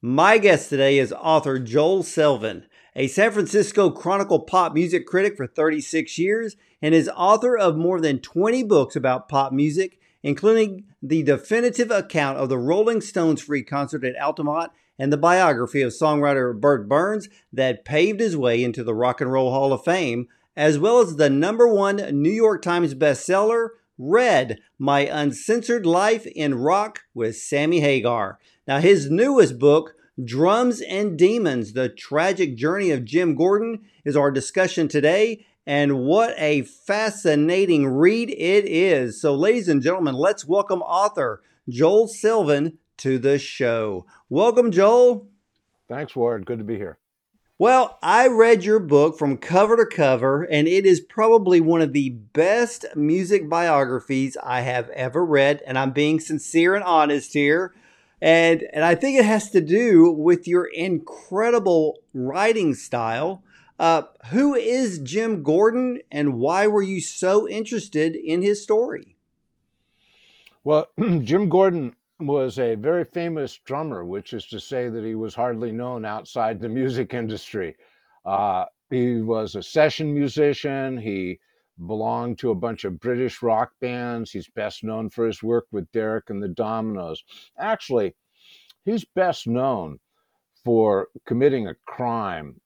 My guest today is author Joel Selvin, a San Francisco Chronicle pop music critic for 36 years and is author of more than 20 books about pop music, including the definitive account of the Rolling Stones free concert at Altamont and the biography of songwriter Bert Burns that paved his way into the Rock and Roll Hall of Fame, as well as the #1 New York Times bestseller, Red, My Uncensored Life in Rock with Sammy Hagar. Now, his newest book, Drums and Demons, The Tragic Journey of Jim Gordon, is our discussion today. And what a fascinating read it is. So, ladies and gentlemen, let's welcome author Joel Selvin to the show. Welcome, Joel. Thanks, Ward. Good to be here. Well, I read your book from cover to cover, and it is probably one of the best music biographies I have ever read. And I'm being sincere and honest here. And I think it has to do with your incredible writing style. Who is Jim Gordon, and why were you so interested in his story? Well, Jim Gordon was a very famous drummer, which is to say that he was hardly known outside the music industry. He was a session musician. He belonged to a bunch of British rock bands. He's best known for his work with Derek and the Dominoes. Actually, he's best known for committing a crime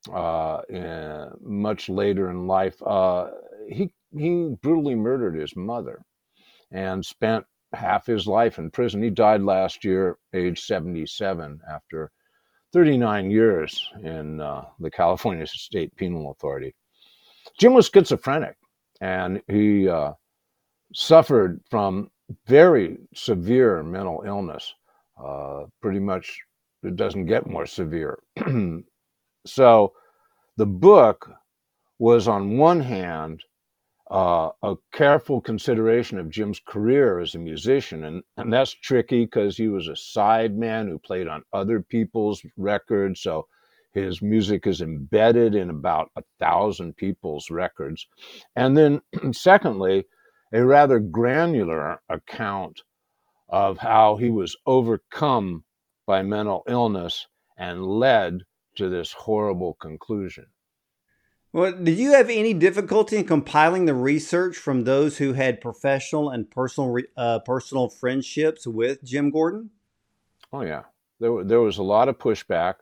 much later in life. He brutally murdered his mother and spent half his life in prison. He died last year, age 77, after 39 years in the California State Penal Authority. Jim was schizophrenic, and he suffered from very severe mental illness. Pretty much, it doesn't get more severe. So the book was, on one hand, a careful consideration of Jim's career as a musician. And that's tricky because he was a sideman who played on other people's records. So his music is embedded in about 1,000 people's records. And then secondly, a rather granular account of how he was overcome by mental illness and led to this horrible conclusion. Well, did you have any difficulty in compiling the research from those who had professional and personal friendships with Jim Gordon? Oh, yeah. There was a lot of pushback.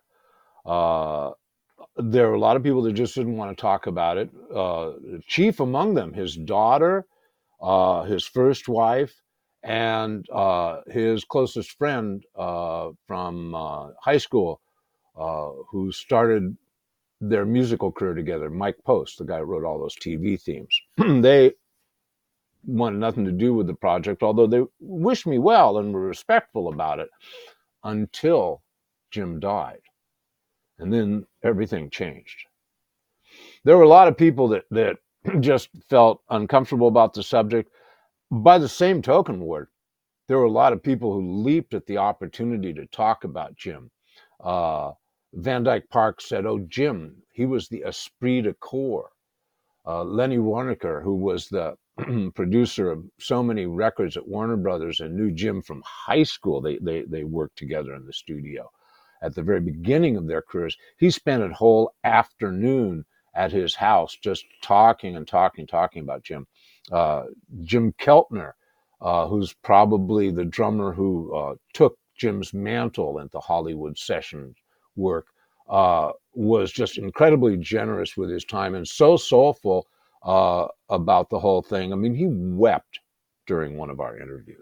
There were a lot of people that just didn't want to talk about it. Chief among them, his daughter, his first wife, and his closest friend from high school, who started their musical career together, Mike Post, the guy who wrote all those TV themes. They wanted nothing to do with the project, although they wished me well and were respectful about it, until Jim died. And then everything changed. There were a lot of people that just felt uncomfortable about the subject. By the same token, Ward, there were a lot of people who leaped at the opportunity to talk about Jim. Van Dyke Park said, "Oh, Jim, he was the esprit de corps." Lenny Waronker, who was the producer of so many records at Warner Brothers and knew Jim from high school, they worked together in the studio at the very beginning of their careers. He spent a whole afternoon at his house just talking about Jim. Jim Keltner, who's probably the drummer who took Jim's mantle into Hollywood session work, was just incredibly generous with his time and so soulful about the whole thing. I mean, he wept during one of our interviews.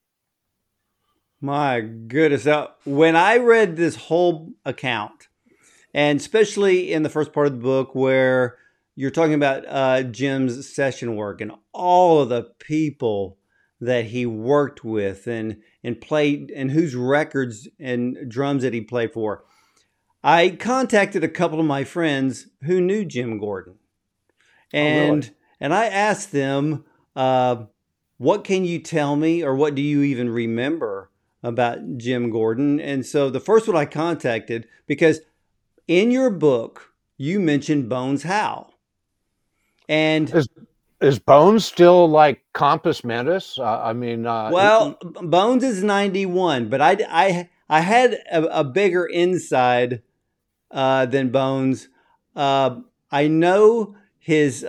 My goodness. Now, when I read this whole account, and especially in the first part of the book where you're talking about Jim's session work and all of the people that he worked with and played, and whose records and drums that he played for, I contacted a couple of my friends who knew Jim Gordon. And I asked them, what can you tell me, or what do you even remember about Jim Gordon? And so the first one I contacted, because in your book, you mentioned Bones Howe. And is Bones still like compos mentis? Bones is 91, but I I had a bigger inside than Bones. I know his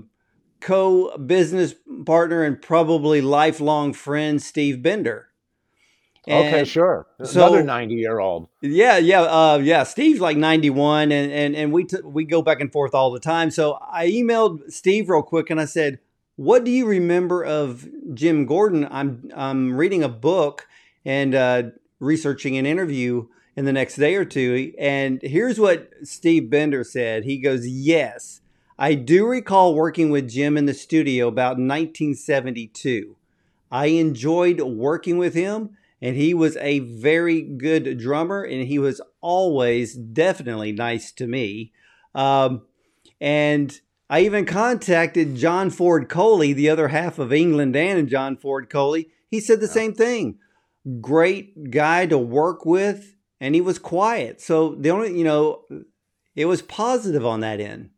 co-business partner and probably lifelong friend, Steve Bender. Okay, And sure. Another so 90-year-old. yeah. Steve's like 91, and we go back and forth all the time. So I emailed Steve real quick, and I said, "What do you remember of Jim Gordon? I'm reading a book and researching an interview in the next day or two." And here's what Steve Bender said. He goes, "Yes, I do recall working with Jim in the studio about 1972. I enjoyed working with him, and he was a very good drummer, and he was always definitely nice to me." Um, and I even contacted John Ford Coley, the other half of England and John Ford Coley. He said the Yeah. same thing. Great guy to work with, and he was quiet. So the only, it was positive on that end.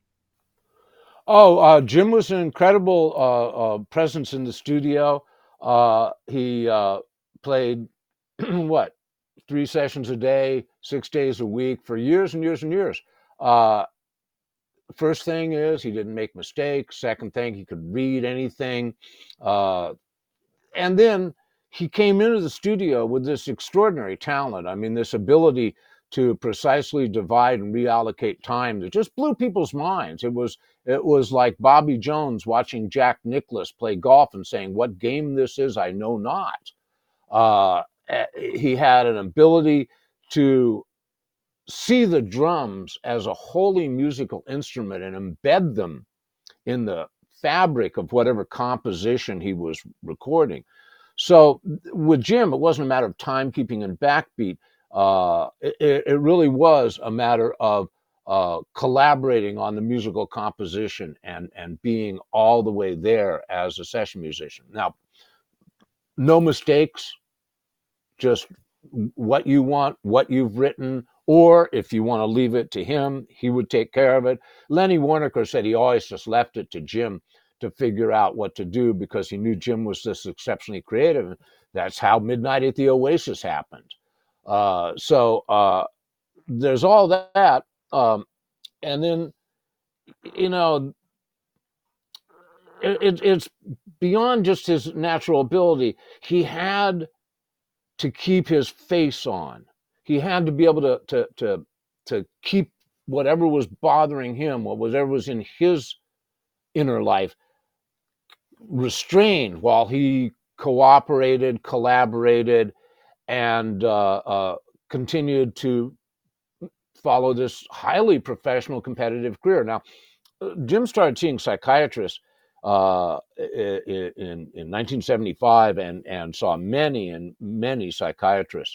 Oh, Jim was an incredible presence in the studio. He played what, 3 sessions a day, 6 days a week for years and years and years. Uh, First thing is he didn't make mistakes. Second thing, he could read anything. Uh, and then he came into the studio with this extraordinary talent. I mean, this ability to precisely divide and reallocate time that just blew people's minds. It was like Bobby Jones watching Jack Nicklaus play golf and saying, "What game this is, I know not." Uh, he had an ability to see the drums as a wholly musical instrument and embed them in the fabric of whatever composition he was recording. So with Jim, it wasn't a matter of timekeeping and backbeat. It really was a matter of collaborating on the musical composition and being all the way there as a session musician. Now, no mistakes, just what you want, what you've written, or if you want to leave it to him, he would take care of it. Lenny Waronker said he always just left it to Jim to figure out what to do because he knew Jim was this exceptionally creative. That's how Midnight at the Oasis happened. So there's all that. And then, you know, it's beyond just his natural ability. He had to keep his face on. He had to be able to keep whatever was bothering him, whatever was in his inner life, restrained while he cooperated, collaborated, and continued to follow this highly professional, competitive career. Now, Jim started seeing psychiatrists in 1975 and saw many and many psychiatrists,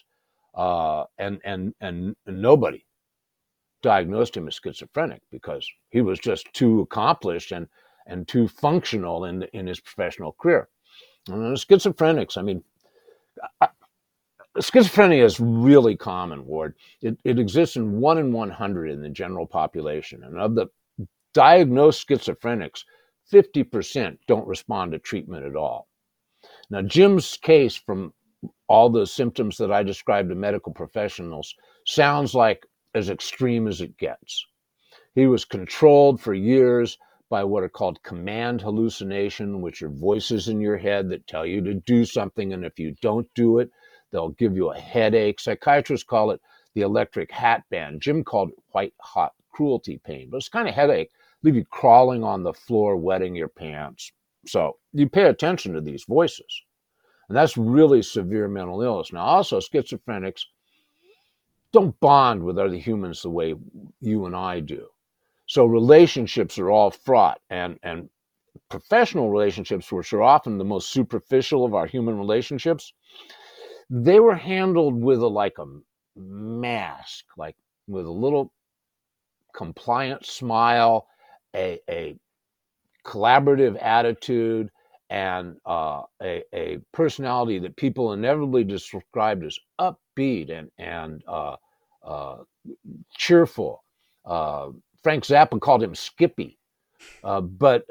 and nobody diagnosed him as schizophrenic because he was just too accomplished and too functional in his professional career. And schizophrenics, I mean, schizophrenia is really common, Ward. It exists in 1 in 100 in the general population, and of the diagnosed schizophrenics, 50% don't respond to treatment at all. Now, Jim's case, from all the symptoms that I described to medical professionals, sounds like as extreme as it gets. He was controlled for years by what are called command hallucination, which are voices in your head that tell you to do something, and if you don't do it, they'll give you a headache. Psychiatrists call it the electric hat band. Jim called it white hot cruelty pain, but it's kind of headache, leave you crawling on the floor, wetting your pants. So you pay attention to these voices. And that's really severe mental illness. Now, also, schizophrenics don't bond with other humans the way you and I do. So relationships are all fraught, and professional relationships, which are often the most superficial of our human relationships, they were handled with a mask, like with a little compliant smile, a collaborative attitude, and a personality that people inevitably described as upbeat and cheerful. Frank Zappa called him Skippy, but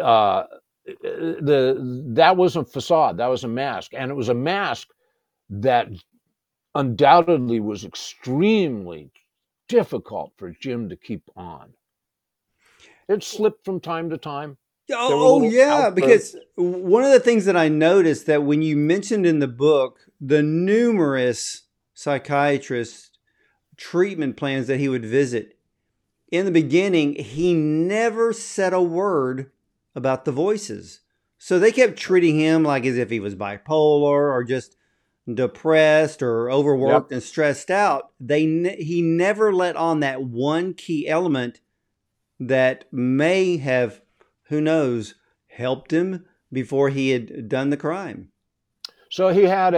that was a facade, that was a mask, and it was a mask that undoubtedly was extremely difficult for Jim to keep on. It slipped from time to time. There were little Yeah, outbursts. because one of the things that I noticed that when you mentioned in the book the numerous psychiatrist treatment plans that he would visit, in the beginning, he never said a word about the voices. So they kept treating him like as if he was bipolar or just depressed or Yep. overworked and stressed out. He never let on that one key element that may have, who knows, helped him before he had done the crime. So he had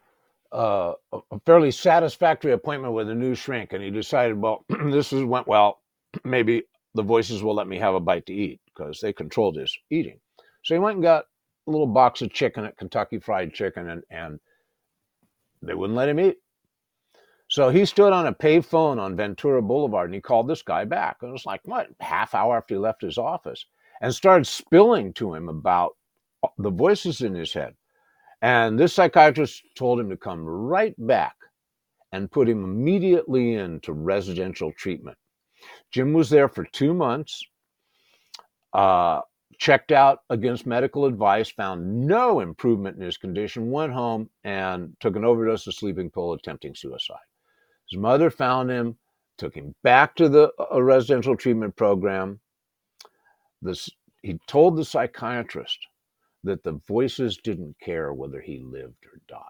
a fairly satisfactory appointment with a new shrink, and he decided, well, went well. Maybe the voices will let me have a bite to eat because they controlled his eating. So he went and got a little box of chicken at Kentucky Fried Chicken, and they wouldn't let him eat. So he stood on a payphone on Ventura Boulevard, and he called this guy back. It was like, what, half hour after he left his office, and started spilling to him about the voices in his head. And this psychiatrist told him to come right back and put him immediately into residential treatment. Jim was there for 2 months, uh, checked out against medical advice, found no improvement in his condition, went home and took an overdose of sleeping pill, attempting suicide. His mother found him, took him back to the residential treatment program. He told the psychiatrist that the voices didn't care whether he lived or died.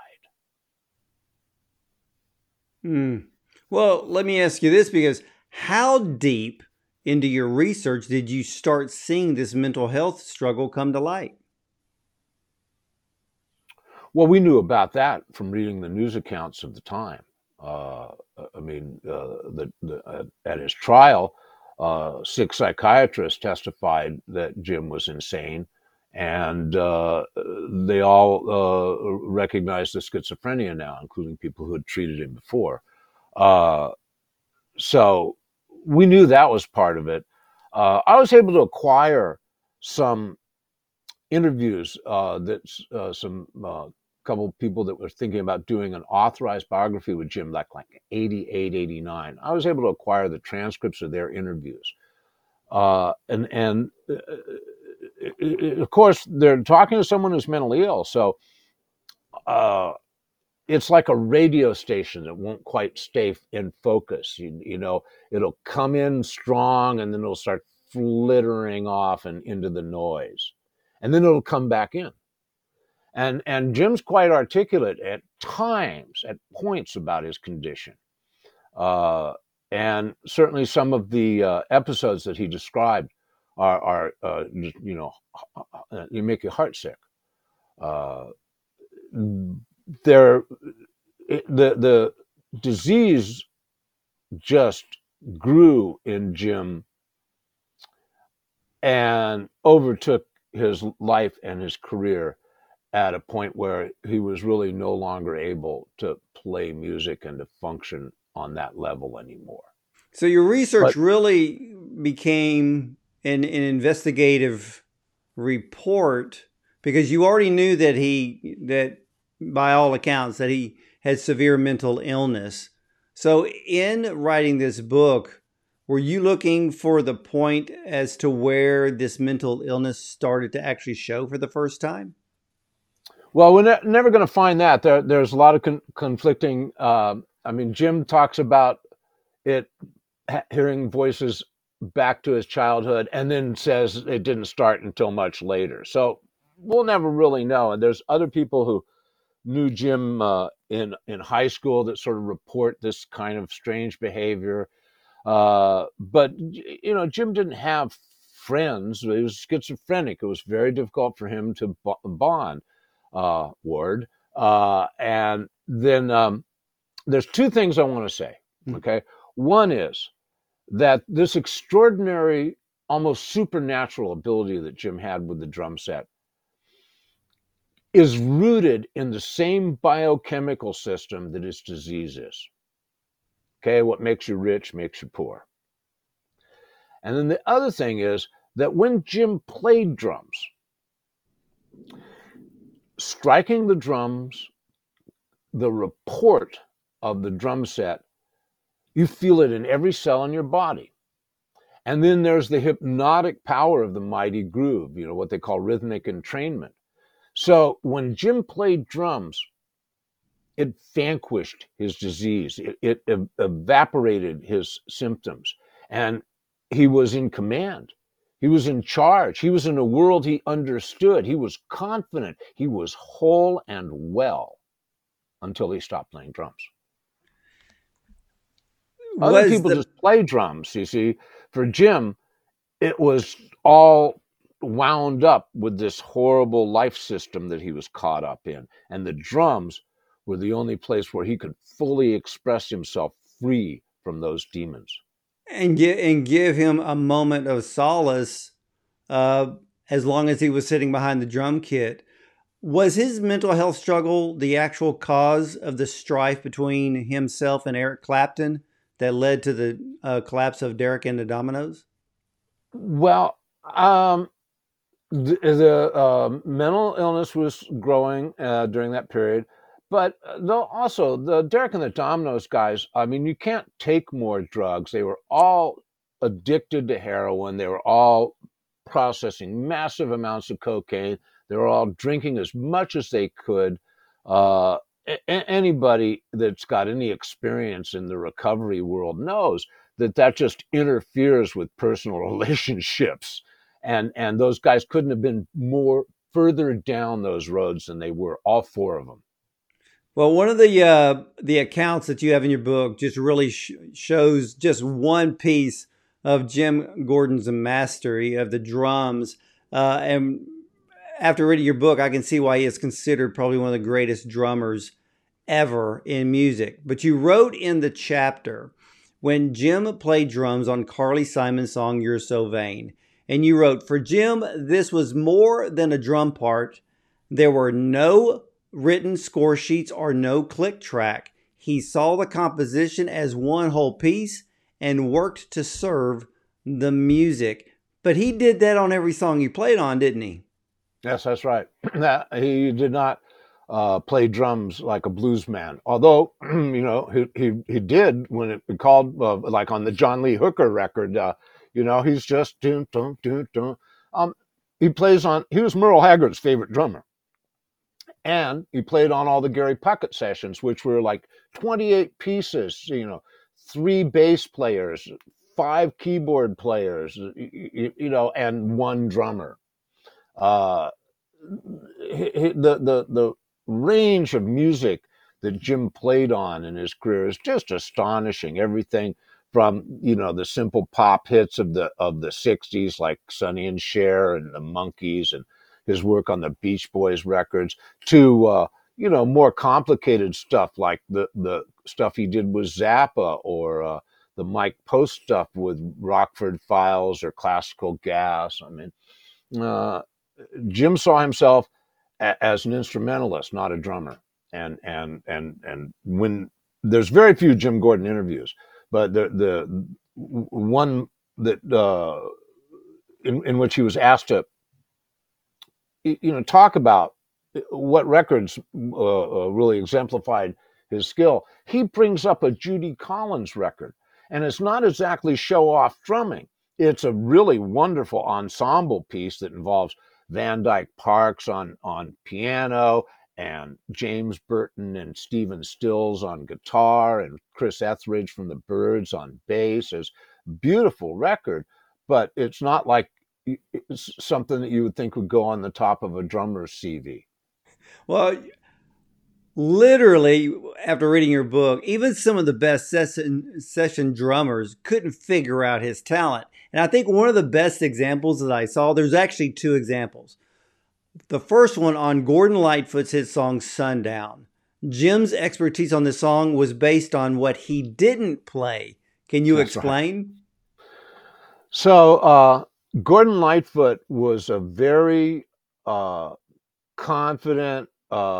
Well, let me ask you this, because how deep into your research did you start seeing this mental health struggle come to light? Well, we knew about that from reading the news accounts of the time. At his trial, 6 psychiatrists testified that Jim was insane, and they all recognized the schizophrenia now, including people who had treated him before. So we knew that was part of it. I was able to acquire some interviews that some couple of people that were thinking about doing an authorized biography with Jim, like 88, 89. I was able to acquire the transcripts of their interviews. And of course, they're talking to someone who's mentally ill. So it's like a radio station that won't quite stay in focus. It'll come in strong and then it'll start flittering off and into the noise. And then it'll come back in. And Jim's quite articulate at times, at points about his condition. And certainly some of the episodes that he described are you make your heart sick. The disease just grew in Jim and overtook his life and his career at a point where he was really no longer able to play music and to function on that level anymore. So your research But really became an investigative report, because you already knew that by all accounts that he had severe mental illness. So in writing this book, were you looking for the point as to where this mental illness started to actually show for the first time? well, we're never going to find that. There's a lot of conflicting. Jim talks about it, hearing voices back to his childhood, and then says it didn't start until much later. So we'll never really know. And there's other people who knew Jim in high school that sort of report this kind of strange behavior. But Jim didn't have friends. He was schizophrenic. It was very difficult for him to bond. Ward. And then there's 2 things I want to say. Okay, one is that this extraordinary, almost supernatural ability that Jim had with the drum set is rooted in the same biochemical system that his disease is. Okay, what makes you rich makes you poor. And then the other thing is that when Jim played drums, striking the drums, the report of the drum set, you feel it in every cell in your body. And then there's the hypnotic power of the mighty groove, what they call rhythmic entrainment. So when Jim played drums, it vanquished his disease. It evaporated his symptoms. And he was in command. He was in charge. He was in a world he understood. He was confident. He was whole and well until he stopped playing drums. Other people just play drums, you see. For Jim, it was all wound up with this horrible life system that he was caught up in. And the drums were the only place where he could fully express himself free from those demons. And give him a moment of solace as long as he was sitting behind the drum kit. Was his mental health struggle the actual cause of the strife between himself and Eric Clapton that led to the collapse of Derek and the Dominos? Well, the mental illness was growing during that period, but also the Derek and the Dominos guys, I mean, you can't take more drugs. They were all addicted to heroin. They were all processing massive amounts of cocaine. They were all drinking as much as they could. Anybody that's got any experience in the recovery world knows that just interferes with personal relationships. And those guys couldn't have been more further down those roads than they were, all four of them. Well, one of the accounts that you have in your book just really shows just one piece of Jim Gordon's mastery of the drums. And after reading your book, I can see why he is considered probably one of the greatest drummers ever in music. But you wrote in the chapter, when Jim played drums on Carly Simon's song, You're So Vain. And you wrote, for Jim, this was more than a drum part. There were no written score sheets or no click track. He saw the composition as one whole piece and worked to serve the music. But he did that on every song he played on, didn't he? Yes, that's right. He did not play drums like a blues man. Although, he did when it called, like on the John Lee Hooker record, he's just dun, dun, dun, dun. He was Merle Haggard's favorite drummer. And he played on all the Gary Puckett sessions, which were like 28 pieces, 3 bass players, 5 keyboard players, and 1 drummer. The range of music that Jim played on in his career is just astonishing. Everything from the simple pop hits of the 60s like Sonny and Cher and the Monkees, and his work on the Beach Boys records, to more complicated stuff like the stuff he did with Zappa, or the Mike Post stuff with Rockford Files or Classical Gas. I mean, Jim saw himself as an instrumentalist, not a drummer. And when there's very few Jim Gordon interviews, but the one that in which he was asked to talk about what records really exemplified his skill, he brings up a Judy Collins record, and it's not exactly show off drumming. It's a really wonderful ensemble piece that involves Van Dyke Parks on piano, and James Burton and Stephen Stills on guitar, and Chris Etheridge from the Byrds on bass. It's a beautiful record, but it's not like it's something that you would think would go on the top of a drummer's CV. Well, literally, after reading your book, even some of the best session drummers couldn't figure out his talent. And I think one of the best examples that I saw, there's actually 2 examples. The first one on Gordon Lightfoot's hit song Sundown. Jim's expertise on this song was based on what he didn't play. Can you explain? Right. So Gordon Lightfoot was a very confident,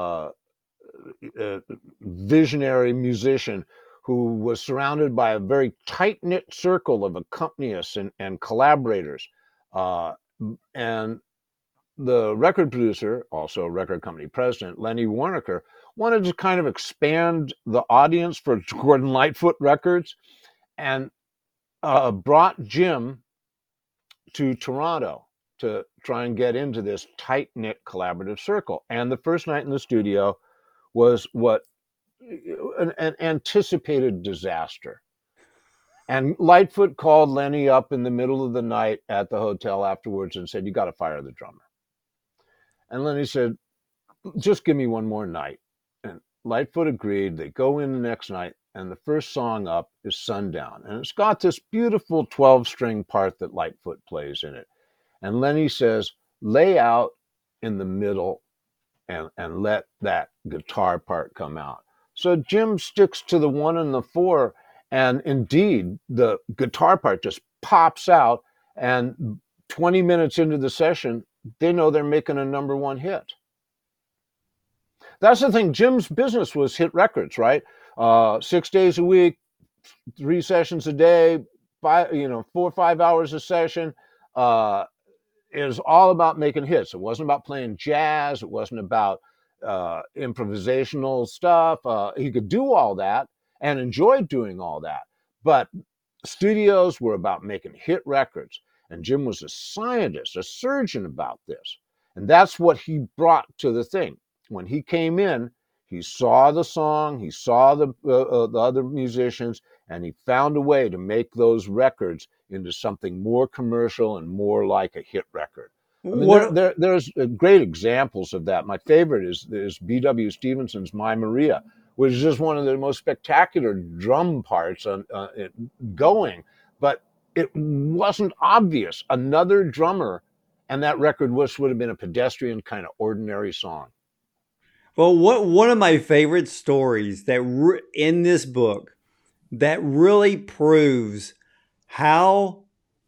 visionary musician who was surrounded by a very tight-knit circle of accompanists and collaborators. And the record producer, also record company president, Lenny Waronker, wanted to kind of expand the audience for Gordon Lightfoot Records, and brought Jim to Toronto to try and get into this tight-knit collaborative circle. And the first night in the studio was what an anticipated disaster. And Lightfoot called Lenny up in the middle of the night at the hotel afterwards and said, "You got to fire the drummer." And Lenny said, "Just give me one more night." And Lightfoot agreed. They go in the next night, and the first song up is Sundown. And it's got this beautiful 12-string part that Lightfoot plays in it. And Lenny says, "Lay out in the middle and let that guitar part come out." So Jim sticks to the 1 and the 4, and indeed, the guitar part just pops out, and 20 minutes into the session, they know they're making a number 1 hit. That's the thing. Jim's business was hit records, right? 6 days a week, 3 sessions a day, 4 or 5 hours a session. It was all about making hits. It wasn't about playing jazz. It wasn't about improvisational stuff. He could do all that and enjoyed doing all that. But studios were about making hit records. And Jim was a scientist, a surgeon about this. And that's what he brought to the thing. When he came in, he saw the song, he saw the other musicians, and he found a way to make those records into something more commercial and more like a hit record. I mean, there's great examples of that. My favorite is B.W. Stevenson's My Maria, which is just one of the most spectacular drum parts going, but it wasn't obvious. Another drummer, and that record would have been a pedestrian, kind of ordinary song. Well, one of my favorite stories that in this book that really proves how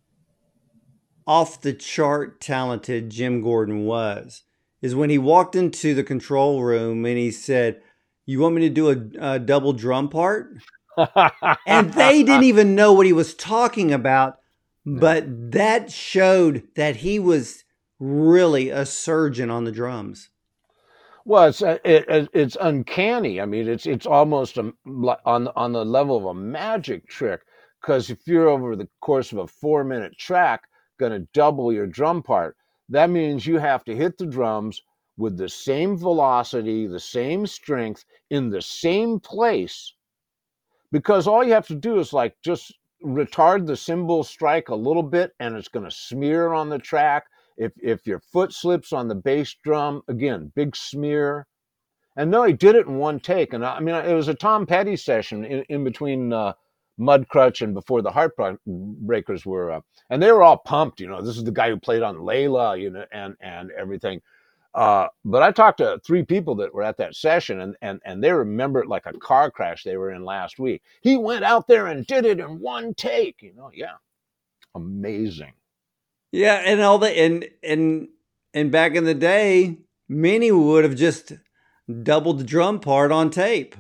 off the chart talented Jim Gordon was is when he walked into the control room and he said, "You want me to do a double drum part?" And they didn't even know what he was talking about, but that showed that he was really a surgeon on the drums. Well, it's uncanny. I mean, it's almost on the level of a magic trick, because if you're over the course of a 4-minute track going to double your drum part, that means you have to hit the drums with the same velocity, the same strength, in the same place, because all you have to do is like just retard the cymbal strike a little bit, and it's going to smear on the track. If your foot slips on the bass drum, again, big smear. And no, he did it in 1 take. And I mean, it was a Tom Petty session in between Mudcrutch and before the Heartbreakers were, and they were all pumped. This is the guy who played on Layla, and everything. But I talked to 3 people that were at that session, and they remember it like a car crash they were in last week. He went out there and did it in 1 take. Yeah, amazing. Yeah, and all the and back in the day, many would have just doubled the drum part on tape.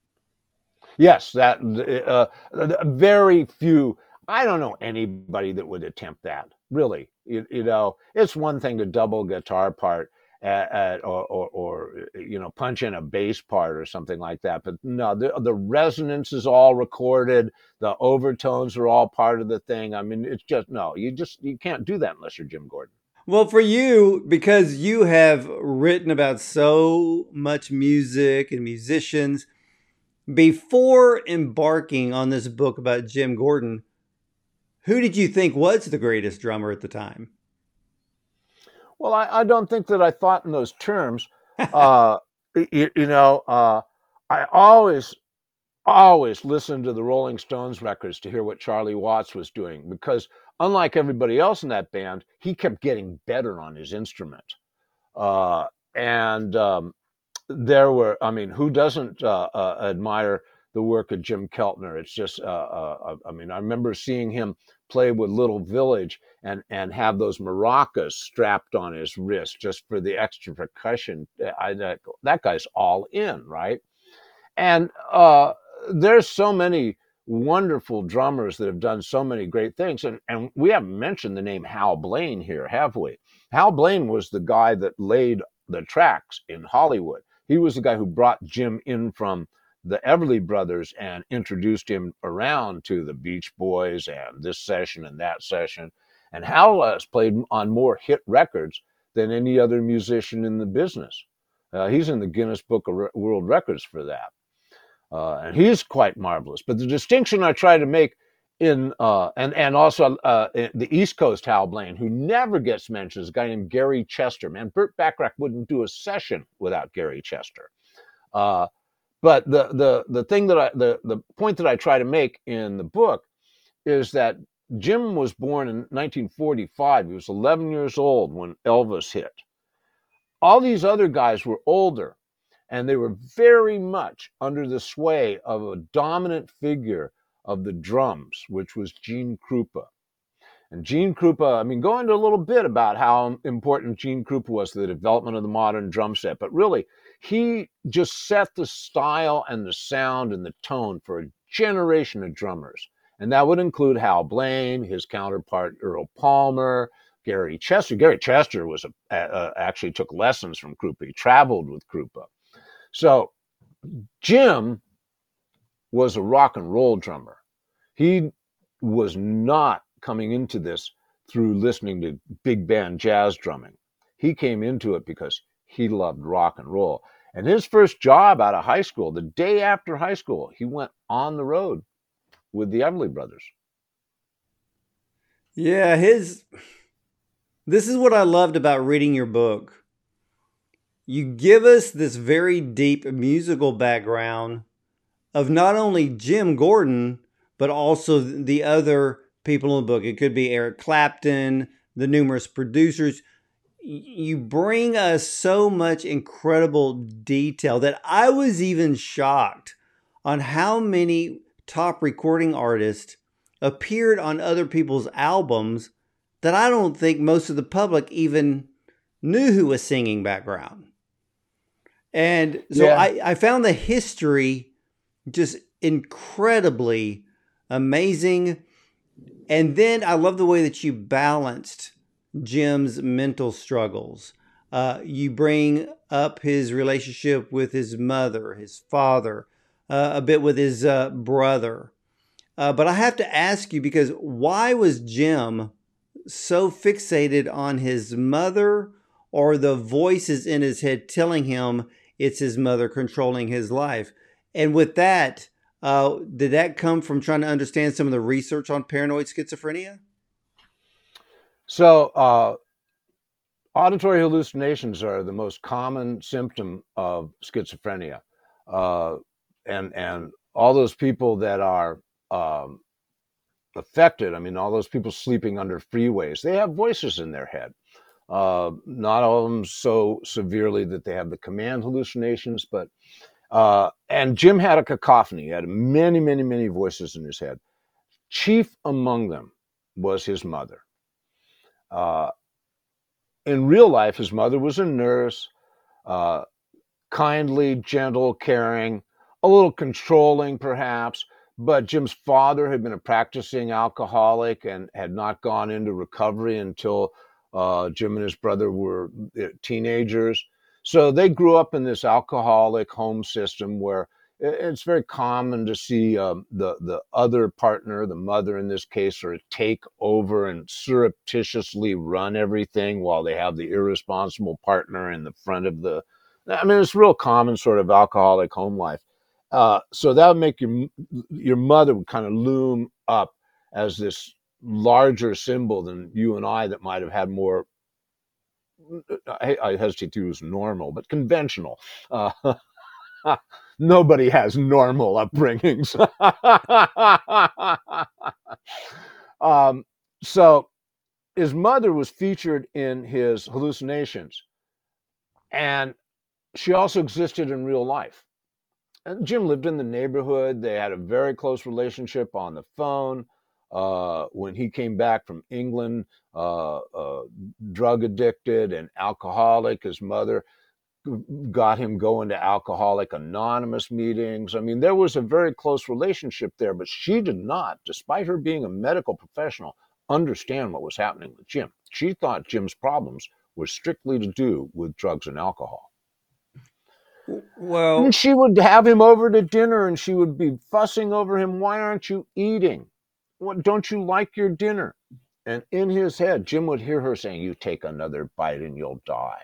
Yes, that very few. I don't know anybody that would attempt that. Really, it's one thing to double guitar part or punch in a bass part or something like that, but no, the resonance is all recorded. The overtones are all part of the thing. I mean, it's just no. You can't do that unless you're Jim Gordon. Well, for you, because you have written about so much music and musicians, before embarking on this book about Jim Gordon, who did you think was the greatest drummer at the time? Well, I don't think that I thought in those terms. I always listened to the Rolling Stones records to hear what Charlie Watts was doing, because unlike everybody else in that band, he kept getting better on his instrument. There were, I mean, who doesn't admire the work of Jim Keltner? It's just, I remember seeing him play with Little Village and have those maracas strapped on his wrist just for the extra percussion. That guy's all in, right? And there's so many wonderful drummers that have done so many great things. And we haven't mentioned the name Hal Blaine here, have we? Hal Blaine was the guy that laid the tracks in Hollywood. He was the guy who brought Jim in from the Everly Brothers and introduced him around to the Beach Boys and this session and that session. And Hal has played on more hit records than any other musician in the business. He's in the Guinness Book of World Records for that. And he's quite marvelous. But the distinction I try to make in and also the East Coast Hal Blaine, who never gets mentioned, is a guy named Gary Chester. Man, Burt Bacharach wouldn't do a session without Gary Chester. But the thing that the point that I try to make in the book is that Jim was born in 1945. He was 11 years old when Elvis hit. All these other guys were older, and they were very much under the sway of a dominant figure of the drums, which was Gene Krupa. And Gene Krupa, I mean, go into a little bit about how important Gene Krupa was to the development of the modern drum set, but really, he just set the style and the sound and the tone for a generation of drummers. And that would include Hal Blaine, his counterpart Earl Palmer, Gary Chester. Gary Chester was actually took lessons from Krupa. He traveled with Krupa. So Jim was a rock and roll drummer. He was not coming into this through listening to big band jazz drumming. He came into it because he loved rock and roll. And his first job out of high school, the day after high school, he went on the road with the Everly Brothers. Yeah, this is what I loved about reading your book. You give us this very deep musical background of not only Jim Gordon, but also the other people in the book. It could be Eric Clapton, the numerous producers. You bring us so much incredible detail that I was even shocked on how many top recording artists appeared on other people's albums that I don't think most of the public even knew who was singing background. And so Yeah. I found the history just incredibly amazing. And then I love the way that you balanced Jim's mental struggles. You bring up his relationship with his mother, his father, a bit with his brother. But I have to ask you, because why was Jim so fixated on his mother, or the voices in his head telling him it's his mother controlling his life? And with that, did that come from trying to understand some of the research on paranoid schizophrenia? So auditory hallucinations are the most common symptom of schizophrenia. And all those people that are affected, I mean, all those people sleeping under freeways, they have voices in their head. Not all of them so severely that they have the command hallucinations, but and Jim had a cacophony. He had many, many, many voices in his head. Chief among them was his mother. In real life, his mother was a nurse, kindly, gentle, caring, a little controlling perhaps, but Jim's father had been a practicing alcoholic and had not gone into recovery until Jim and his brother were teenagers. So they grew up in this alcoholic home system where it's very common to see the other partner, the mother in this case, sort of take over and surreptitiously run everything while they have the irresponsible partner in the front of the. I mean, it's real common sort of alcoholic home life. So that would make your mother would kind of loom up as this larger symbol than you and I that might have had more. I hesitate to use normal, but conventional. Nobody has normal upbringings. So his mother was featured in his hallucinations, and she also existed in real life. And Jim lived in the neighborhood. They had a very close relationship on the phone. When he came back from England, drug addicted and alcoholic, his mother got him going to Alcoholic Anonymous meetings. I mean, there was a very close relationship there, but she did not, despite her being a medical professional, understand what was happening with Jim. She thought Jim's problems was strictly to do with drugs and alcohol. And Well, she would have him over to dinner and she would be fussing over him. Why aren't you eating? What, don't you like your dinner? And in his head, Jim would hear her saying, you take another bite and you'll die.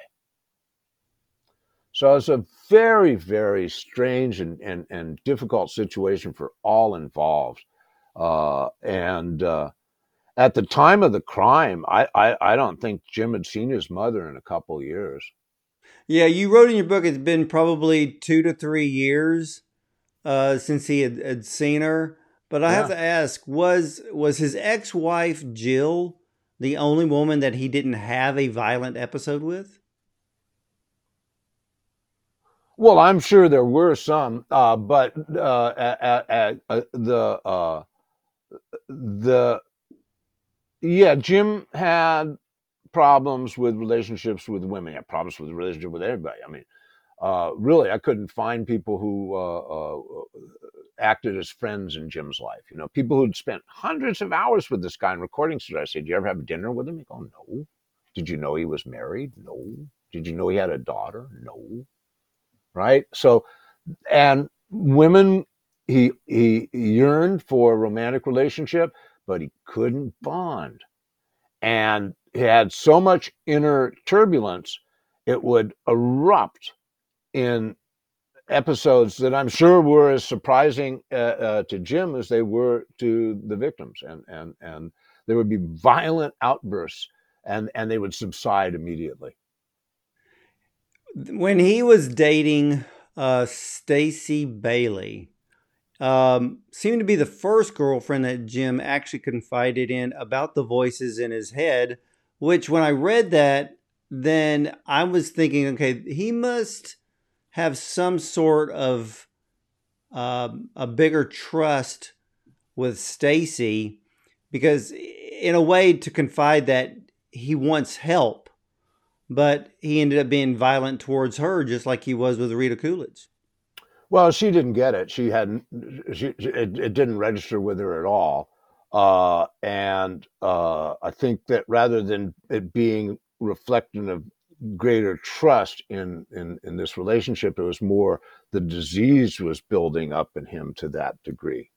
So it's a very, very strange and difficult situation for all involved. And at the time of the crime, I don't think Jim had seen his mother in a couple of years. yeah, you wrote in your book it's been probably 2 to 3 years since he had seen her. But I have Yeah. to ask, was his ex-wife Jill the only woman that he didn't have a violent episode with? Well, I'm sure there were some, but the yeah, Jim had problems with relationships with women. He had problems with relationship with everybody. I mean, really, I couldn't find people who acted as friends in Jim's life. You know, people who'd spent hundreds of hours with this guy in recording studio. I said, "Did you ever have dinner with him?" He go, "No." Did you know he was married? No. Did you know he had a daughter? No. Right. So, and women, he yearned for a romantic relationship, but he couldn't bond, and he had so much inner turbulence, it would erupt in episodes that I'm sure were as surprising to Jim as they were to the victims, and there would be violent outbursts, and they would subside immediately. When he was dating Stacy Bailey, seemed to be the first girlfriend that Jim actually confided in about the voices in his head, which when I read that, then I was thinking, okay, he must have some sort of a bigger trust with Stacy because in a way to confide that he wants help, but he ended up being violent towards her just like he was with Rita Coolidge. Well, she didn't get it. She hadn't. It didn't register with her at all. And I think that rather than it being reflecting of greater trust in this relationship, it was more the disease was building up in him to that degree.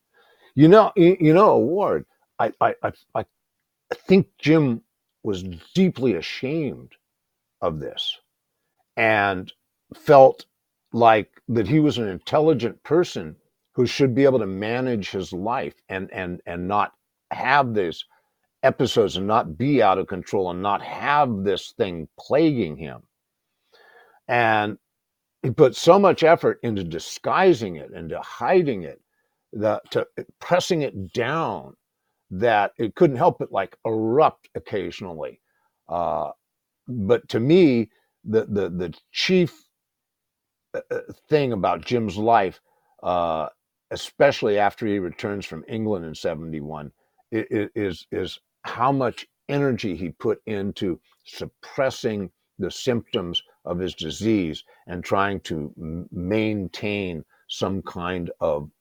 Ward. I think Jim was deeply ashamed of this and felt like that he was an intelligent person who should be able to manage his life and not have these episodes and not be out of control and not have this thing plaguing him. And he put so much effort into disguising it, into hiding it, to pressing it down, that it couldn't help but like erupt occasionally. But to me, the chief thing about Jim's life, uh, especially after he returns from England in '71, is how much energy he put into suppressing the symptoms of his disease and trying to maintain some kind of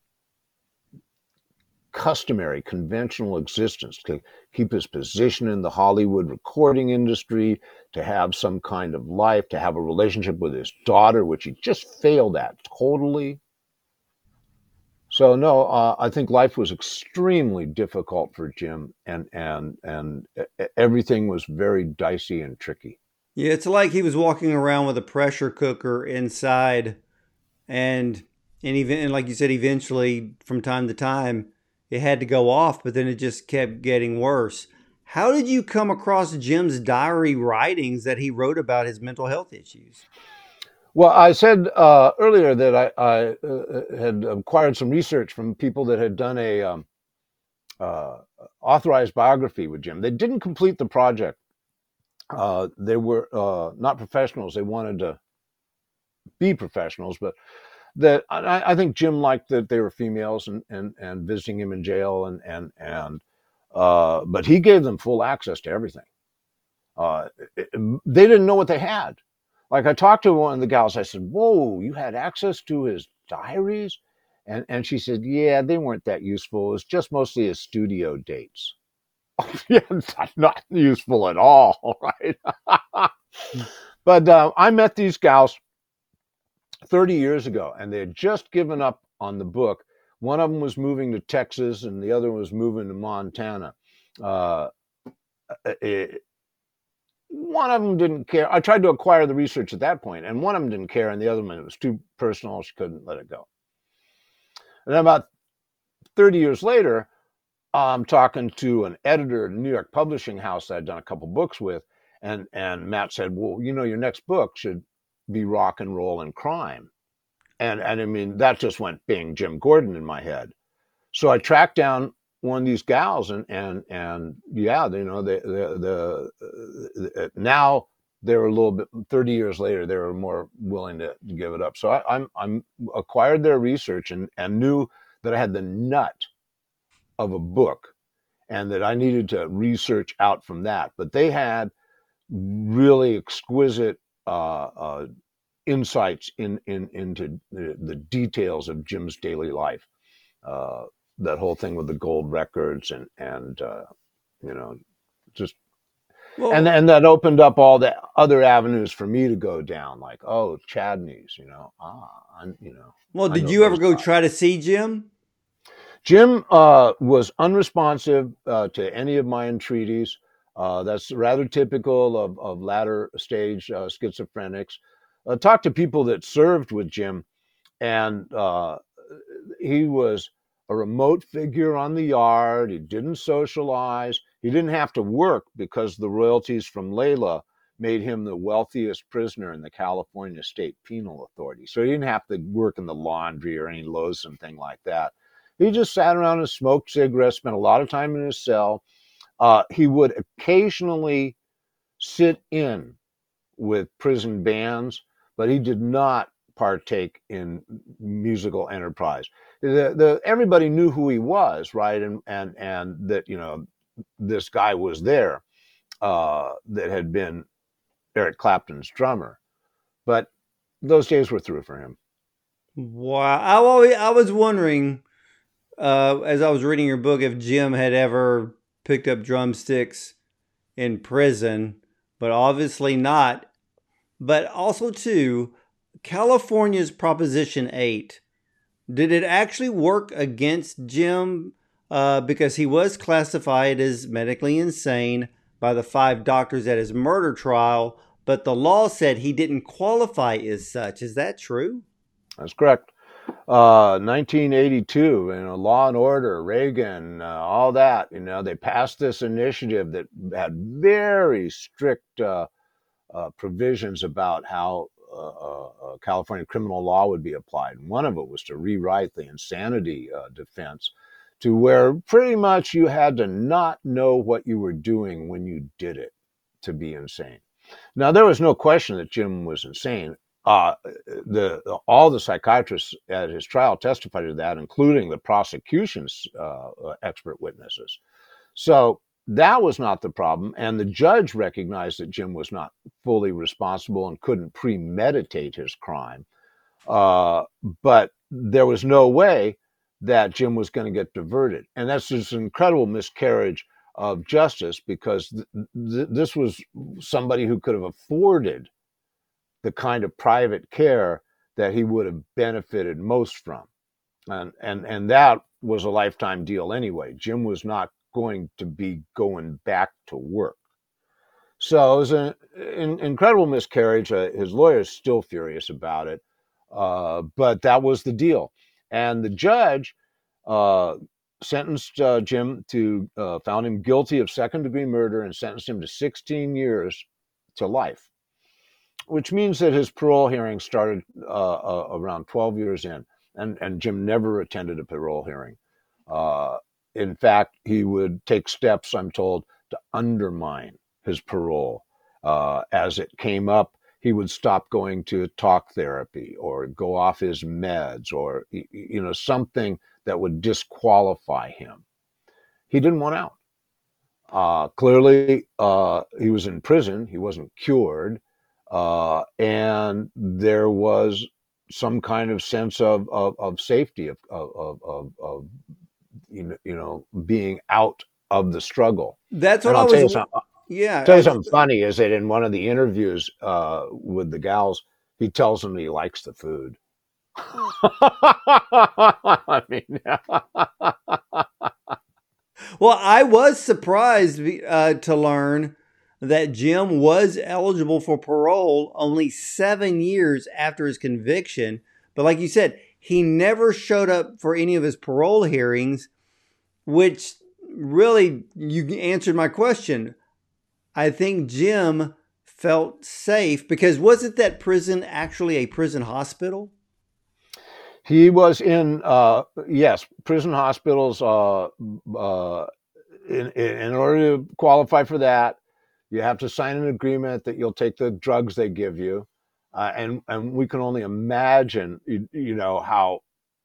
customary, conventional existence, to keep his position in the Hollywood recording industry, to have some kind of life, to have a relationship with his daughter, which he just failed at totally. So no, I think life was extremely difficult for Jim, and everything was very dicey and tricky. Yeah, it's like he was walking around with a pressure cooker inside, and and like you said, eventually from time to time it had to go off, but then it just kept getting worse. How did you come across Jim's diary writings that he wrote about his mental health issues? Well, I said earlier that I had acquired some research from people that had done a uh, authorized biography with Jim. They didn't complete the project. They were not professionals. They wanted to be professionals, but that I think Jim liked that they were females and visiting him in jail and but he gave them full access to everything. Uh, they didn't know what they had. Like I talked to one of the gals, I said, "Whoa, you had access to his diaries?" And she said, "Yeah, they weren't that useful. It's just mostly his studio dates." Yeah, not useful at all, right? But I met these gals 30 years ago, and they had just given up on the book. One of them was moving to Texas, and the other was moving to Montana. Uh, it, one of them didn't care. I tried to acquire the research at that point, and one of them didn't care, and the other one, it was too personal. She couldn't let it go. And about 30 years later, I'm talking to an editor at a New York publishing house that I'd done a couple books with, and Matt said, "Well, you know, your next book should be rock and roll and crime." And I mean, that just went being Jim Gordon in my head. So I tracked down one of these gals, and yeah, you know, now they're a little bit. 30 years later, they were more willing to give it up. So I'm acquired their research and knew that I had the nut of a book, and that I needed to research out from that. But they had really exquisite insights into the details of Jim's daily life. That whole thing with the gold records and you know, just Well, and that opened up all the other avenues for me to go down, like, oh, Chadney's, you know, I did know you ever those go guys. try to see Jim? Jim was unresponsive to any of my entreaties. That's rather typical of latter stage schizophrenics. Talked to people that served with Jim, and he was a remote figure on the yard. He didn't socialize. He didn't have to work because the royalties from Layla made him the wealthiest prisoner in the California State Penal Authority. So he didn't have to work in the laundry or any loathsome thing like that. He just sat around and smoked cigarettes, spent a lot of time in his cell. He would occasionally sit in with prison bands, but he did not partake in musical enterprise. Everybody knew who he was, right? And that, you know, this guy was there that had been Eric Clapton's drummer. But those days were through for him. Wow, I was wondering as I was reading your book if Jim had ever picked up drumsticks in prison, but obviously not. But also too, California's Proposition 8, did it actually work against Jim because he was classified as medically insane by the 5 doctors at his murder trial, but the law said he didn't qualify as such. Is that true? That's correct. 1982, you know, Law and Order, Reagan, all that. You know, they passed this initiative that had very strict provisions about how California criminal law would be applied. And one of it was to rewrite the insanity defense to where pretty much you had to not know what you were doing when you did it to be insane. Now, there was no question that Jim was insane. All the psychiatrists at his trial testified to that, including the prosecution's expert witnesses. So that was not the problem. And the judge recognized that Jim was not fully responsible and couldn't premeditate his crime. But there was no way that Jim was going to get diverted. And that's just an incredible miscarriage of justice, because this was somebody who could have afforded the kind of private care that he would have benefited most from. And that was a lifetime deal anyway. Jim was not going to be going back to work. So it was an incredible miscarriage. His lawyer is still furious about it, but that was the deal. And the judge sentenced Jim to, found him guilty of second-degree murder and sentenced him to 16 years to life, which means that his parole hearing started around 12 years in, and Jim never attended a parole hearing. In fact, he would take steps, I'm told, to undermine his parole. As it came up, he would stop going to talk therapy or go off his meds, or, you know, something that would disqualify him. He didn't want out. Clearly, he was in prison. He wasn't cured. And there was some kind of sense of safety, of being out of the struggle. That's what And I I'll tell was. you something. Yeah, Tell you something funny is that in one of the interviews with the gals, he tells them he likes the food. I mean, well, I was surprised to learn that Jim was eligible for parole only 7 years after his conviction. But like you said, he never showed up for any of his parole hearings, which really, you answered my question. I think Jim felt safe because wasn't that prison actually a prison hospital? he was in, yes, prison hospitals. In order to qualify for that, you have to sign an agreement that you'll take the drugs they give you. And we can only imagine, how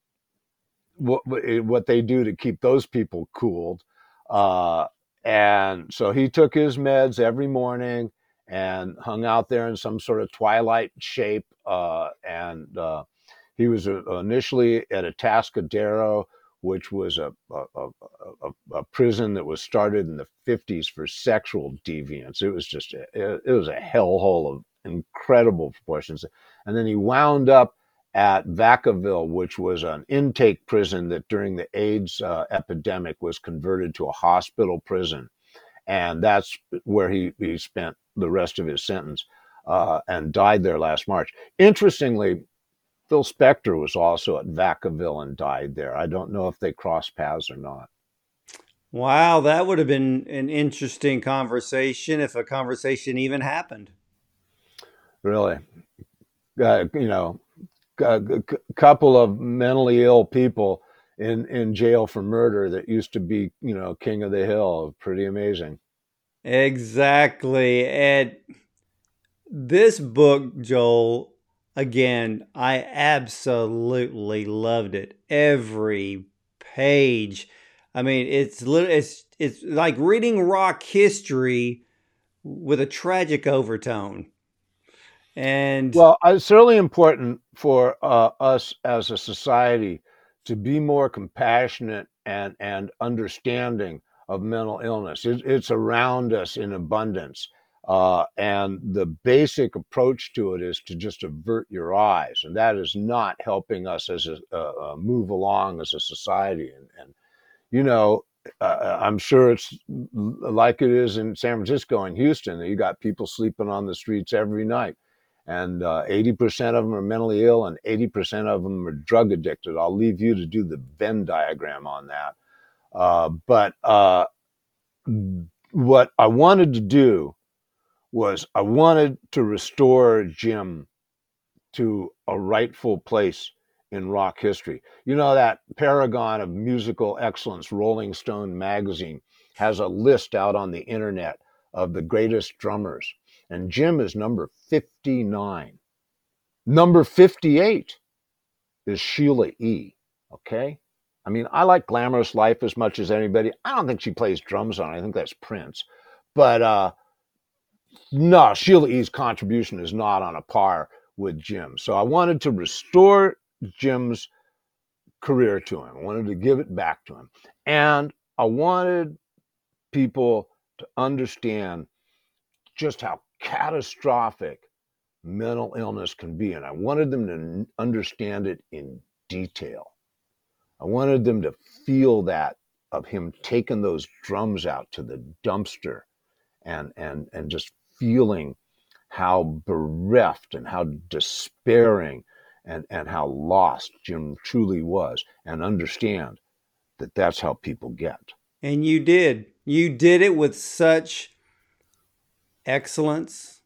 what they do to keep those people cooled. Uh, and so he took his meds every morning and hung out there in some sort of twilight shape. And he was initially at Atascadero, which was a prison that was started in the 50s for sexual deviance. It was just it was a hellhole of incredible proportions. And then he wound up at Vacaville, which was an intake prison that during the AIDS epidemic was converted to a hospital prison. And that's where he spent the rest of his sentence and died there last March. Interestingly, Phil Spector was also at Vacaville and died there. I don't know if they crossed paths or not. Wow, that would have been an interesting conversation if a conversation even happened. Really, uh, you know, couple of mentally ill people in jail for murder that used to be, king of the hill. Pretty amazing. Exactly. And this book, Joel, again, I absolutely loved it. Every page. I mean, it's like reading rock history with a tragic overtone. And Well, it's really important for us as a society to be more compassionate and understanding of mental illness. It's around us in abundance. And the basic approach to it is to just avert your eyes. And that is not helping us as move along as a society. And you know, I'm sure it's like it is in San Francisco and Houston. You got people sleeping on the streets every night, and 80% of them are mentally ill, and 80% of them are drug addicted. I'll leave you to do the Venn diagram on that. But what I wanted to do was I wanted to restore Jim to a rightful place in rock history. You know, that paragon of musical excellence, Rolling Stone magazine, has a list out on the internet of the greatest drummers. And Jim is number 59. Number 58 is Sheila E. Okay? I mean, I like Glamorous Life as much as anybody. I don't think she plays drums on it. I think that's Prince. But no, Sheila E.'s contribution is not on a par with Jim. So I wanted to restore Jim's career to him. I wanted to give it back to him. And I wanted people to understand just how catastrophic mental illness can be. And I wanted them to understand it in detail. I wanted them to feel that of him taking those drums out to the dumpster and just feeling how bereft and how despairing and how lost Jim truly was, and understand that that's how people get. and you did. You did it with such excellence,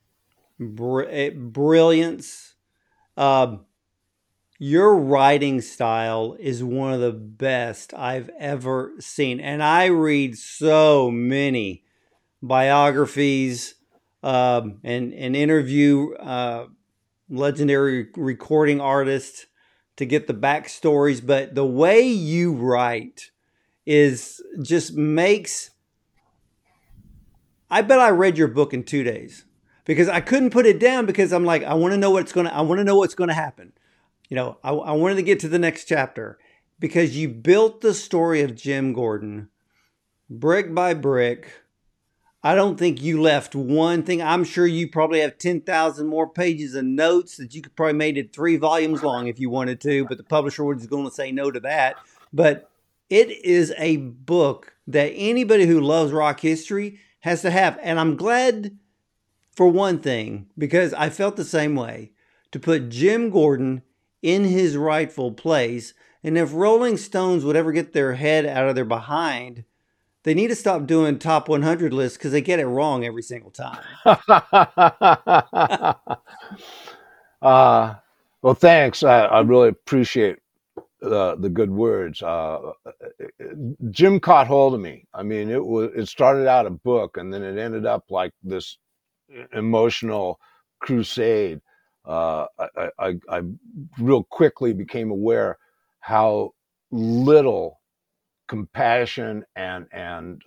brilliance. Um, your writing style is one of the best I've ever seen. And I read so many biographies and interview legendary recording artists to get the backstories. But the way you write is just makes. I bet I read your book in 2 days because I couldn't put it down because I'm like, I want to know what's going to. I want to know what's going to happen. I wanted to get to the next chapter because you built the story of Jim Gordon brick by brick. I don't think you left one thing. I'm sure you probably have 10,000 more pages of notes that you could probably made it 3 volumes long if you wanted to, but the publisher was going to say no to that. But it is a book that anybody who loves rock history has to have. And I'm glad for one thing, because I felt the same way, to put Jim Gordon in his rightful place. And if Rolling Stones would ever get their head out of their behind, they need to stop doing top 100 lists because they get it wrong every single time. Well, thanks. I really appreciate the good words. Jim caught hold of me. I mean, it started out a book, and then it ended up like this emotional crusade. I real quickly became aware how little compassion and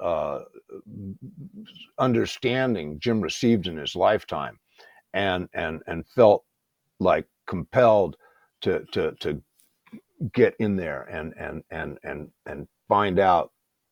understanding Jim received in his lifetime, and felt like compelled to get in there and find out.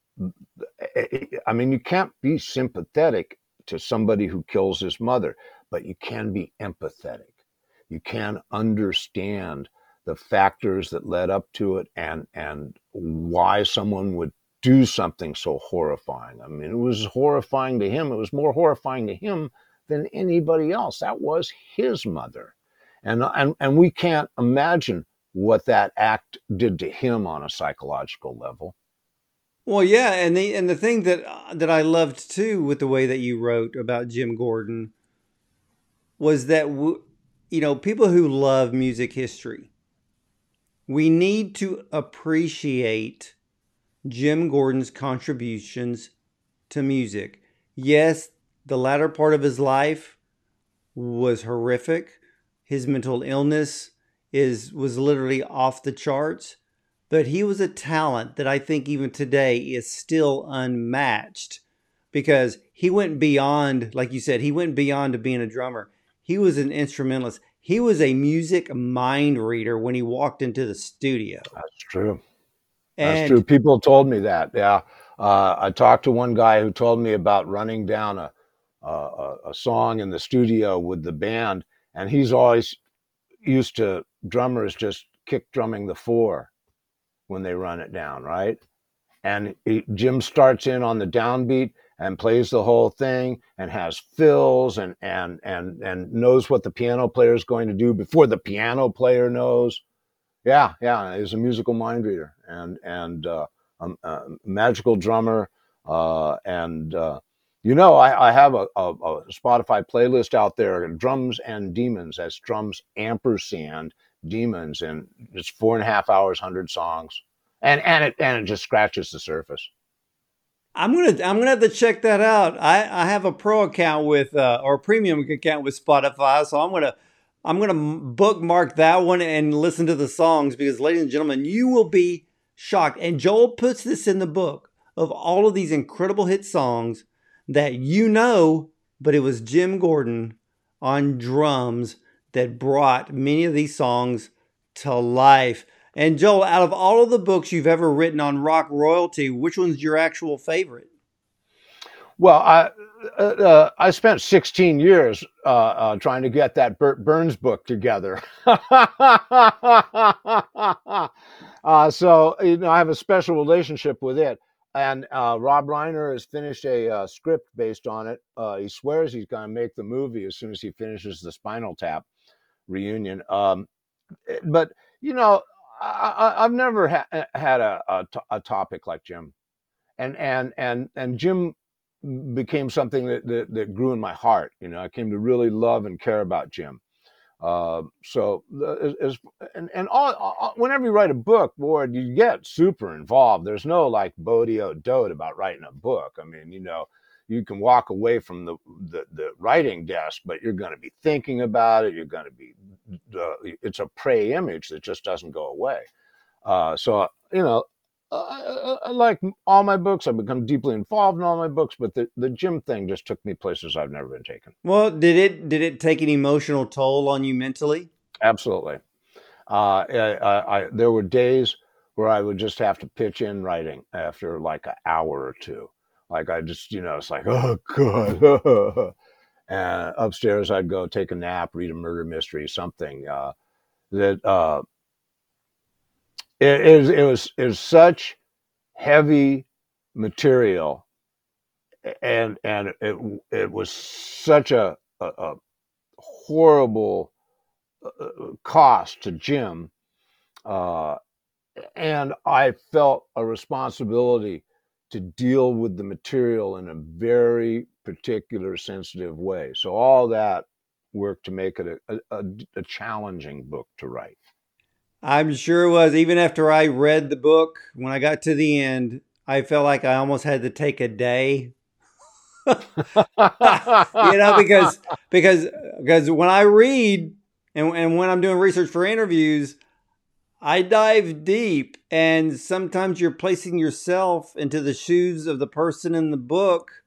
I mean, you can't be sympathetic to somebody who kills his mother, but you can be empathetic. You can understand the factors that led up to it and why someone would do something so horrifying. I mean, it was horrifying to him. It was more horrifying to him than anybody else. That was his mother. And we can't imagine what that act did to him on a psychological level. Well, yeah, and the thing that I loved too with the way that you wrote about Jim Gordon was that people who love music history, we need to appreciate Jim Gordon's contributions to music. Yes, the latter part of his life was horrific. His mental illness was literally off the charts, but he was a talent that I think even today is still unmatched because he went beyond, like you said, he went beyond to being a drummer. He was an instrumentalist. He was a music mind reader when he walked into the studio. That's true. That's true. And People told me that. Yeah. I talked to one guy who told me about running down a song in the studio with the band, and he's always used to drummers just kick drumming the four when they run it down, right? And Jim starts in on the downbeat and plays the whole thing and has fills and knows what the piano player is going to do before the piano player knows. Yeah, he's a musical mind reader and a magical drummer. I have a Spotify playlist out there, Drums and Demons. That's drums ampersand demons, and it's 4.5 hours, 100 songs, and it just scratches the surface. I'm gonna have to check that out. I have a pro account with or a premium account with Spotify, so I'm gonna bookmark that one and listen to the songs because, ladies and gentlemen, you will be shocked. And Joel puts this in the book of all of these incredible hit songs that but it was Jim Gordon on drums that brought many of these songs to life. And Joel, out of all of the books you've ever written on rock royalty, which one's your actual favorite? Well, I spent 16 years trying to get that Burt Burns book together. So I have a special relationship with it. And Rob Reiner has finished a script based on it. He swears he's going to make the movie as soon as he finishes the Spinal Tap reunion. But I've never had a topic like Jim, and Jim became something that grew in my heart. I came to really love and care about Jim. Whenever you write a book, Ward, you get super involved. There's no like bodie-o-dote about writing a book. I mean, you can walk away from the writing desk, but you're going to be thinking about it. You're going to be, it's a prey image that just doesn't go away. I like all my books. I've become deeply involved in all my books, but the Jim thing just took me places I've never been taken. Well, did it take an emotional toll on you mentally? Absolutely. There were days where I would just have to pitch in writing after like an hour or two. Like I just, it's like, oh God. And upstairs I'd go take a nap, read a murder mystery, something that it was such heavy material, and it was such a horrible cost to Jim, uh, and I felt a responsibility to deal with the material in a very particular, sensitive way. So all that worked to make it a challenging book to write. I'm sure it was. Even after I read the book, when I got to the end, I felt like I almost had to take a day. Because when I read and when I'm doing research for interviews, I dive deep, and sometimes you're placing yourself into the shoes of the person in the book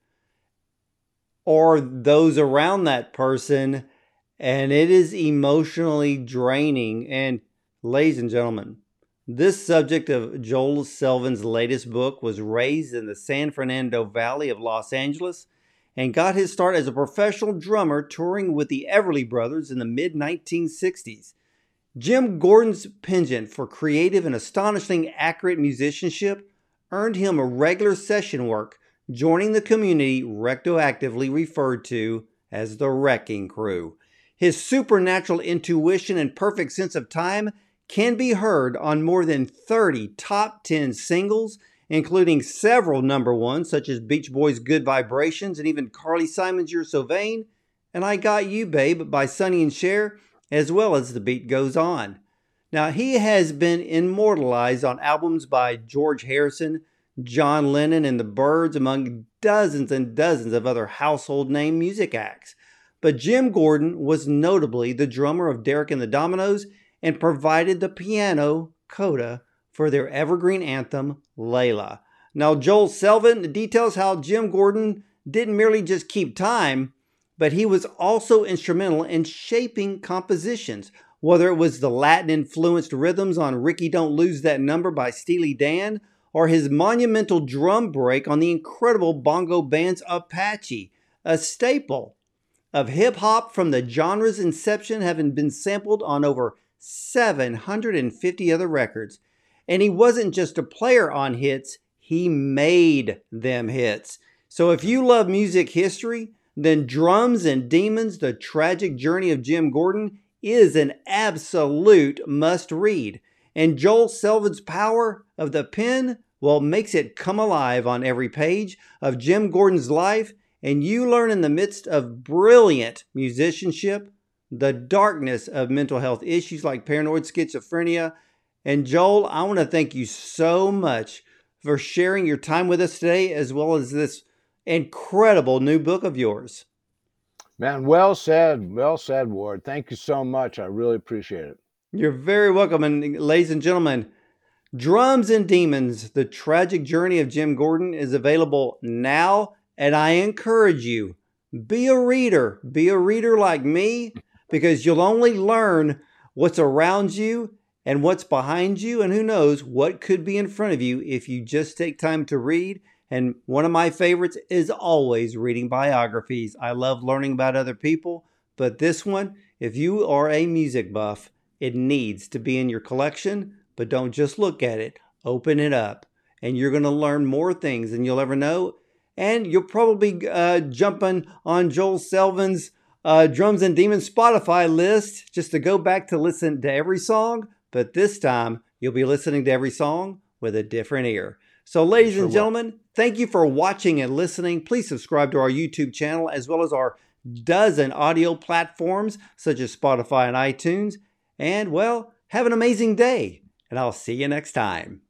or those around that person, and it is emotionally draining. And ladies and gentlemen, this subject of Joel Selvin's latest book was raised in the San Fernando Valley of Los Angeles and got his start as a professional drummer touring with the Everly Brothers in the mid-1960s. Jim Gordon's penchant for creative and astonishingly accurate musicianship earned him a regular session work, joining the community retroactively referred to as the Wrecking Crew. His supernatural intuition and perfect sense of time can be heard on more than 30 top 10 singles, including several number ones such as Beach Boys' Good Vibrations and even Carly Simon's You're So Vain, and I Got You Babe by Sonny and Cher, as well as The Beat Goes On. Now, he has been immortalized on albums by George Harrison, John Lennon, and the Byrds, among dozens and dozens of other household name music acts. But Jim Gordon was notably the drummer of Derek and the Dominos and provided the piano coda for their evergreen anthem, Layla. Now, Joel Selvin details how Jim Gordon didn't merely just keep time, but he was also instrumental in shaping compositions, whether it was the Latin-influenced rhythms on Ricky Don't Lose That Number by Steely Dan, or his monumental drum break on the incredible bongo band's Apache, a staple of hip-hop from the genre's inception, having been sampled on over 750 other records. And he wasn't just a player on hits, he made them hits. So if you love music history, then Drums and Demons, The Tragic Journey of Jim Gordon is an absolute must-read. And Joel Selvin's power of the pen, well, makes it come alive on every page of Jim Gordon's life, and you learn in the midst of brilliant musicianship the darkness of mental health issues like paranoid schizophrenia. And Joel, I want to thank you so much for sharing your time with us today, as well as this incredible new book of yours. Man, well said, Ward. Thank you so much. I really appreciate it. You're very welcome. And ladies and gentlemen, Drums and Demons, The Tragic Journey of Jim Gordon is available now. And I encourage you, be a reader like me, because you'll only learn what's around you and what's behind you, and who knows what could be in front of you if you just take time to read. And one of my favorites is always reading biographies. I love learning about other people, but this one, if you are a music buff, it needs to be in your collection. But don't just look at it, open it up, and you're going to learn more things than you'll ever know. And you'll probably jumping on Joel Selvin's Drums and Demons Spotify list just to go back to listen to every song. But this time, you'll be listening to every song with a different ear. So ladies and gentlemen, thank you for watching and listening. Please subscribe to our YouTube channel, as well as our dozen audio platforms such as Spotify and iTunes. And well, have an amazing day, and I'll see you next time.